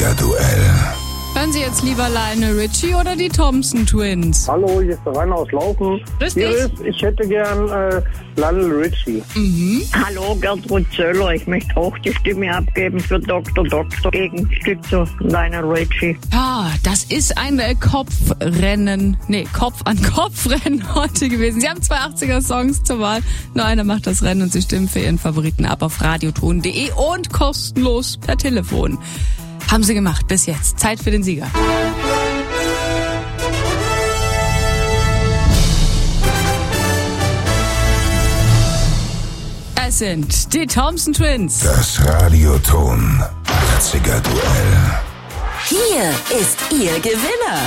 80er-Duell. Hören Sie jetzt lieber Lionel Richie oder die Thompson Twins? Hallo, hier ist der Rainer aus Laufen. Richtig. Ich hätte gern Lionel Richie. Hallo, Gertrud Zöller. Ich möchte auch die Stimme abgeben für Dr. Gegenstück zu Lionel Richie. Ja, das ist ein Kopfrennen. Nee, Kopf-an-Kopf-Rennen heute gewesen. Sie haben 2 80er-Songs zur Wahl. Nur einer macht das Rennen und Sie stimmen für Ihren Favoriten ab auf radioton.de und kostenlos per Telefon. Haben Sie gemacht bis jetzt. Zeit für den Sieger. Es sind die Thompson Twins. Das Radioton 80er-Duell. Hier ist Ihr Gewinner.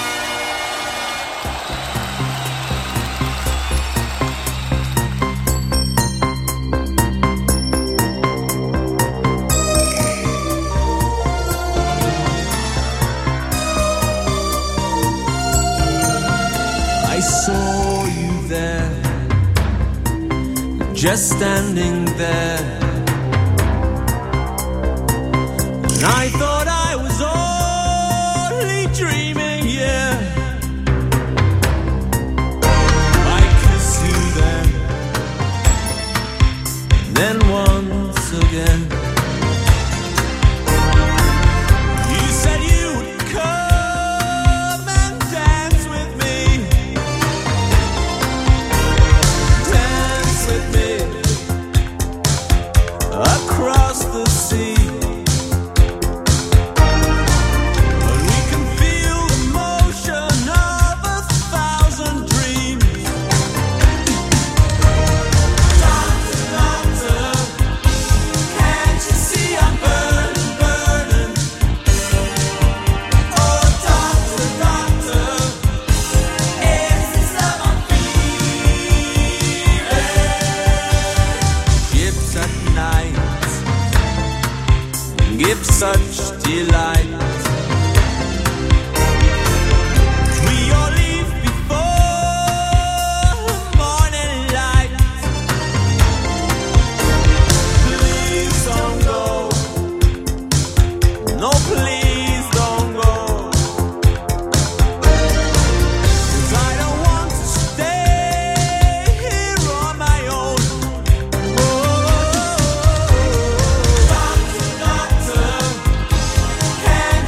I saw you there, just standing there, and I thought I was only dreaming, yeah. I kissed you then once again. You said you would come and dance with me. Across the sea, and we can feel the motion of 1,000 dreams. Doctor, doctor, can't you see I'm burning, burning? Oh, doctor, doctor, is this love I'm feeling? Ships at night give such delight. We all leave before morning light. Please don't go. No, please don't go. 'Cause I don't want to stay here on my own. Doctor, doctor, can't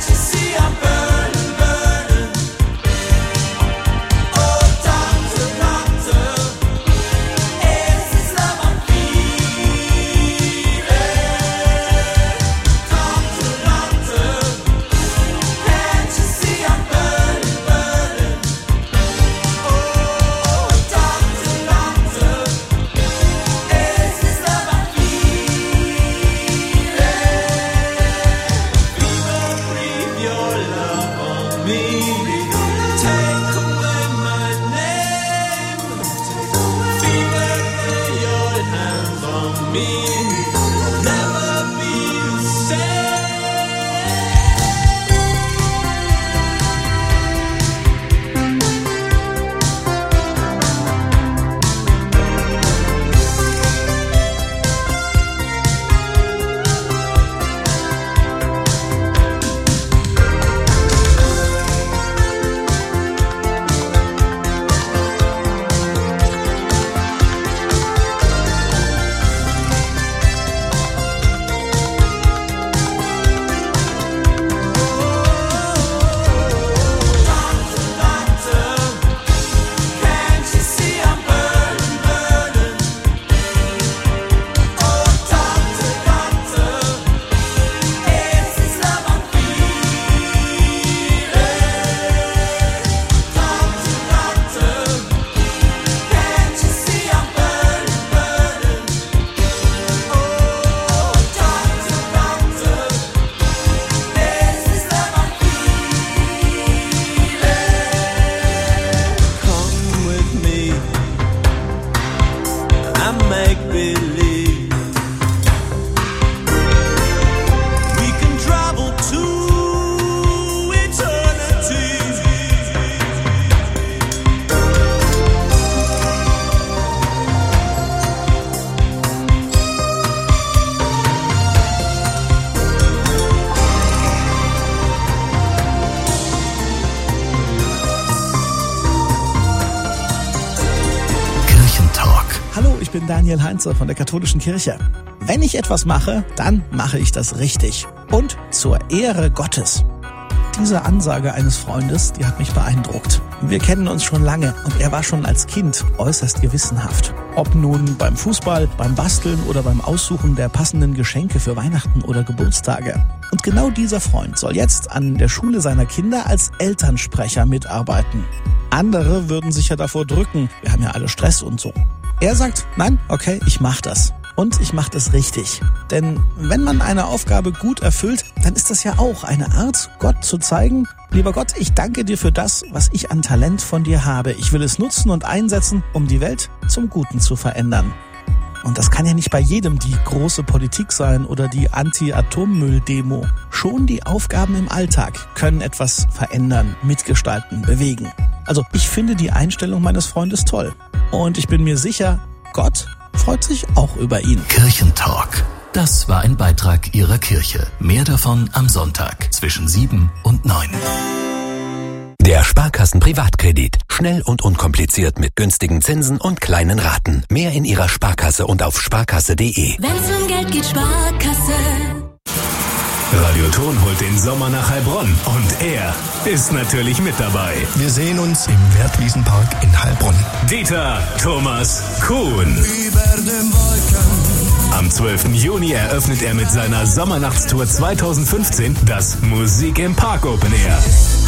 bin Daniel Heinze von der Katholischen Kirche. Wenn ich etwas mache, dann mache ich das richtig. Und zur Ehre Gottes. Diese Ansage eines Freundes, die hat mich beeindruckt. Wir kennen uns schon lange und er war schon als Kind äußerst gewissenhaft. Ob nun beim Fußball, beim Basteln oder beim Aussuchen der passenden Geschenke für Weihnachten oder Geburtstage. Und genau dieser Freund soll jetzt an der Schule seiner Kinder als Elternsprecher mitarbeiten. Andere würden sich ja davor drücken, wir haben ja alle Stress und so. Er sagt, nein, okay, ich mach das. Und ich mache das richtig. Denn wenn man eine Aufgabe gut erfüllt, dann ist das ja auch eine Art, Gott zu zeigen, lieber Gott, ich danke dir für das, was ich an Talent von dir habe. Ich will es nutzen und einsetzen, um die Welt zum Guten zu verändern. Und das kann ja nicht bei jedem die große Politik sein oder die Anti-Atommüll-Demo. Schon die Aufgaben im Alltag können etwas verändern, mitgestalten, bewegen. Also ich finde die Einstellung meines Freundes toll. Und ich bin mir sicher, Gott freut sich auch über ihn. Kirchentalk. Das war ein Beitrag Ihrer Kirche. Mehr davon am Sonntag zwischen 7 und 9. Der Sparkassen-Privatkredit. Schnell und unkompliziert mit günstigen Zinsen und kleinen Raten. Mehr in Ihrer Sparkasse und auf sparkasse.de. Wenn's um Geld geht, Sparkasse. Radioton holt den Sommer nach Heilbronn und er ist natürlich mit dabei. Wir sehen uns im Wertwiesenpark in Heilbronn. Dieter Thomas Kuhn. Über den Wolken. Am 12. Juni eröffnet er mit seiner Sommernachtstour 2015 das Musik im Park Open Air.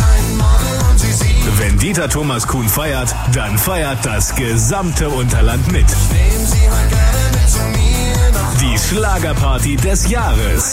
Wenn Dieter Thomas Kuhn feiert, dann feiert das gesamte Unterland mit. Die Schlagerparty des Jahres.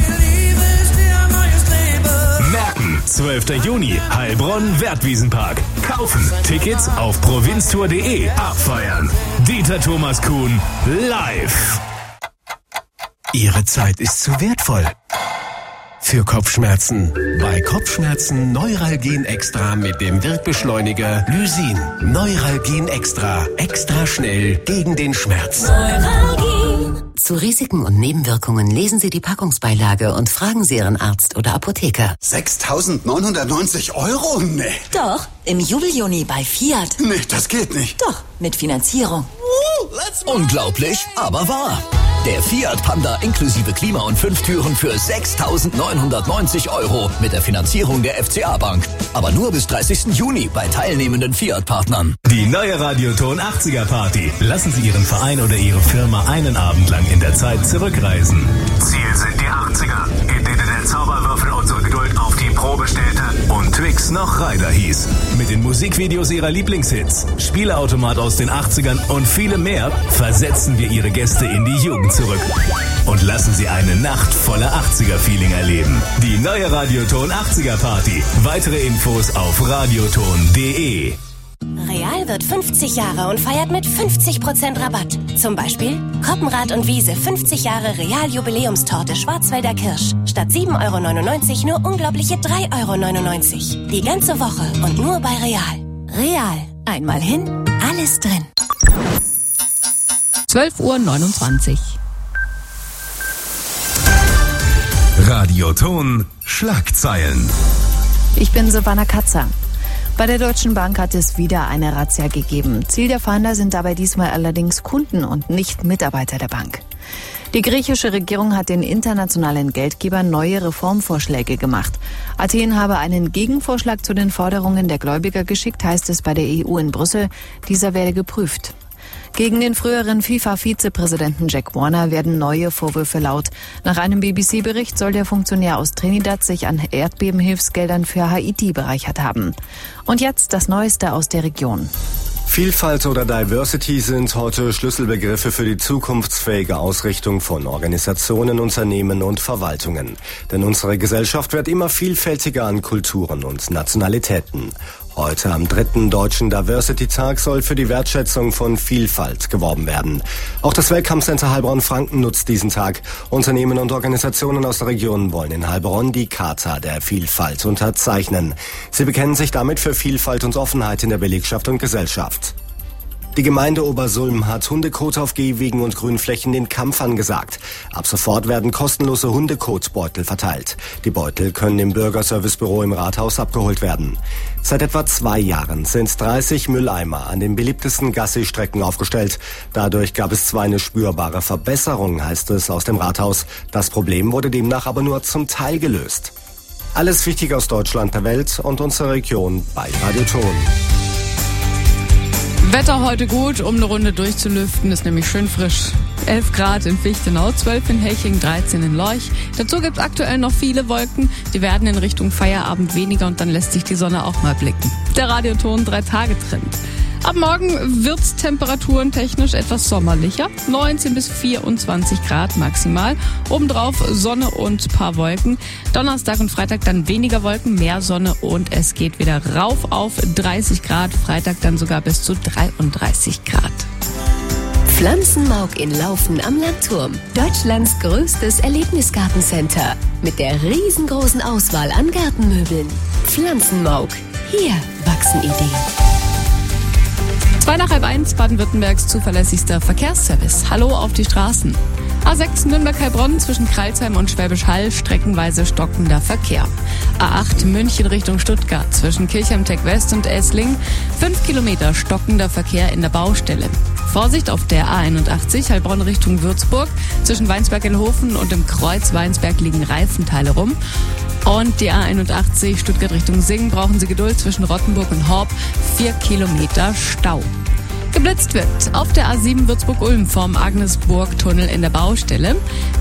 Merken, 12. Juni, Heilbronn, Wertwiesenpark. Kaufen, Tickets auf provinztour.de. Abfeiern. Dieter Thomas Kuhn, live. Ihre Zeit ist zu wertvoll für Kopfschmerzen. Bei Kopfschmerzen Neuralgin Extra mit dem Wirkbeschleuniger Lysin. Neuralgin Extra. Extra schnell gegen den Schmerz. Neuralgin. Zu Risiken und Nebenwirkungen lesen Sie die Packungsbeilage und fragen Sie Ihren Arzt oder Apotheker. 6.990 €? Nee. Doch, im Jubeljuni bei Fiat. Nee, das geht nicht. Doch, mit Finanzierung. Unglaublich, aber wahr. Der Fiat Panda inklusive Klima und 5 Türen für 6.990 € mit der Finanzierung der FCA Bank. Aber nur bis 30. Juni bei teilnehmenden Fiat-Partnern. Die neue Radioton 80er Party. Lassen Sie Ihren Verein oder Ihre Firma einen Abend lang in der Zeit zurückreisen. Ziel sind die 80er, in denen der Zauberwürfel unsere Geduld auf die Probe stellte und Twix noch Ryder hieß. Mit den Musikvideos ihrer Lieblingshits, Spieleautomat aus den 80ern und vielem mehr versetzen wir Ihre Gäste in die Jugend zurück und lassen Sie eine Nacht voller 80er-Feeling erleben. Die neue Radioton 80er Party. Weitere Infos auf radioton.de. Real wird 50 Jahre und feiert mit 50% Rabatt. Zum Beispiel Koppenrad und Wiese 50 Jahre Real-Jubiläumstorte Schwarzwälder Kirsch. Statt 7,99 € nur unglaubliche 3,99 €. Die ganze Woche und nur bei Real. Real. Einmal hin, alles drin. 12:29 Uhr. Radioton Schlagzeilen. Ich bin Silvana Katzer. Bei der Deutschen Bank hat es wieder eine Razzia gegeben. Ziel der Fahnder sind dabei diesmal allerdings Kunden und nicht Mitarbeiter der Bank. Die griechische Regierung hat den internationalen Geldgebern neue Reformvorschläge gemacht. Athen habe einen Gegenvorschlag zu den Forderungen der Gläubiger geschickt, heißt es bei der EU in Brüssel. Dieser werde geprüft. Gegen den früheren FIFA-Vizepräsidenten Jack Warner werden neue Vorwürfe laut. Nach einem BBC-Bericht soll der Funktionär aus Trinidad sich an Erdbebenhilfsgeldern für Haiti bereichert haben. Und jetzt das Neueste aus der Region. Vielfalt oder Diversity sind heute Schlüsselbegriffe für die zukunftsfähige Ausrichtung von Organisationen, Unternehmen und Verwaltungen. Denn unsere Gesellschaft wird immer vielfältiger an Kulturen und Nationalitäten. Heute am 3. Deutschen Diversity-Tag soll für die Wertschätzung von Vielfalt geworben werden. Auch das Welcome Center Heilbronn-Franken nutzt diesen Tag. Unternehmen und Organisationen aus der Region wollen in Heilbronn die Charta der Vielfalt unterzeichnen. Sie bekennen sich damit für Vielfalt und Offenheit in der Belegschaft und Gesellschaft. Die Gemeinde Obersulm hat Hundekot auf Gehwegen und Grünflächen den Kampf angesagt. Ab sofort werden kostenlose Hundekotbeutel verteilt. Die Beutel können im Bürgerservicebüro im Rathaus abgeholt werden. Seit etwa 2 Jahren sind 30 Mülleimer an den beliebtesten Gassi-Strecken aufgestellt. Dadurch gab es zwar eine spürbare Verbesserung, heißt es aus dem Rathaus. Das Problem wurde demnach aber nur zum Teil gelöst. Alles Wichtige aus Deutschland, der Welt und unserer Region bei Radio Ton. Wetter heute gut, um eine Runde durchzulüften, ist nämlich schön frisch. 11 Grad in Fichtenau, 12 in Heching, 13 in Lorch. Dazu gibt es aktuell noch viele Wolken. Die werden in Richtung Feierabend weniger und dann lässt sich die Sonne auch mal blicken. Der Radioton 3-Tage-Trend. Ab morgen wird's temperaturentechnisch etwas sommerlicher. 19 bis 24 Grad maximal. Obendrauf Sonne und paar Wolken. Donnerstag und Freitag dann weniger Wolken, mehr Sonne und es geht wieder rauf auf 30 Grad. Freitag dann sogar bis zu 33 Grad. Pflanzenmauk in Laufen am Landturm. Deutschlands größtes Erlebnisgartencenter. Mit der riesengroßen Auswahl an Gartenmöbeln. Pflanzenmauk. Hier wachsen Ideen. 2:30, Baden-Württembergs zuverlässigster Verkehrsservice. Hallo auf die Straßen. A6 Nürnberg-Heilbronn zwischen Crailsheim und Schwäbisch Hall streckenweise stockender Verkehr. A8 München Richtung Stuttgart zwischen Kirchheim-Tech West und Esslingen 5 Kilometer stockender Verkehr in der Baustelle. Vorsicht auf der A81 Heilbronn Richtung Würzburg. Zwischen Weinsberg-Illhofen und dem Kreuz Weinsberg liegen Reifenteile rum. Und die A81 Stuttgart Richtung Singen brauchen Sie Geduld zwischen Rottenburg und Horb. 4 Kilometer Stau. Geblitzt wird auf der A7 Würzburg-Ulm vom Agnesburg-Tunnel in der Baustelle.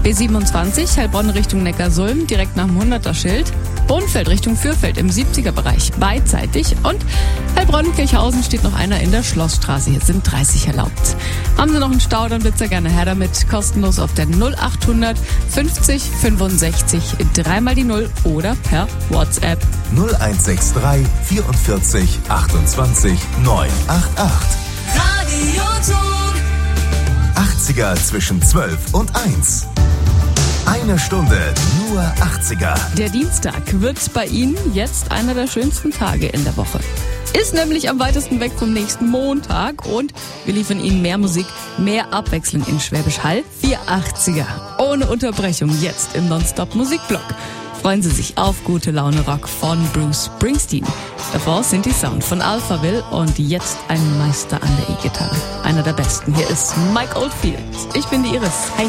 B27 Heilbronn Richtung Neckarsulm direkt nach dem 100er-Schild. Bohnfeld Richtung Fürfeld im 70er-Bereich beidseitig. Und Heilbronn-Kirchhausen steht noch einer in der Schlossstraße. Hier sind 30 erlaubt. Haben Sie noch einen Stau, dann bitte gerne her damit. Kostenlos auf der 0800 50 65 3x0 oder per WhatsApp. 0163 44 28 988. Radioton. 80er zwischen 12 und 1. Eine Stunde nur 80er. Der Dienstag wird bei Ihnen jetzt einer der schönsten Tage in der Woche. Ist nämlich am weitesten weg vom nächsten Montag und wir liefern Ihnen mehr Musik, mehr Abwechslung in Schwäbisch Hall. 480er. Ohne Unterbrechung jetzt im Nonstop-Musikblock. Freuen Sie sich auf gute Laune Rock von Bruce Springsteen. Davor sind die Sound von Alphaville und jetzt ein Meister an der E-Gitarre. Einer der besten. Hier ist Mike Oldfield. Ich bin die Iris. Hi.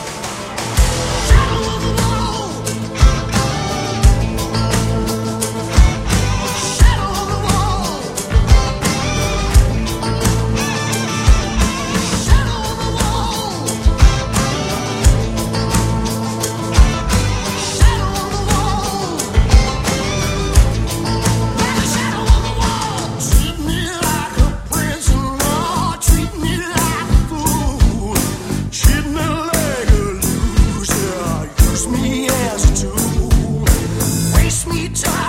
Me as a tool, waste me time.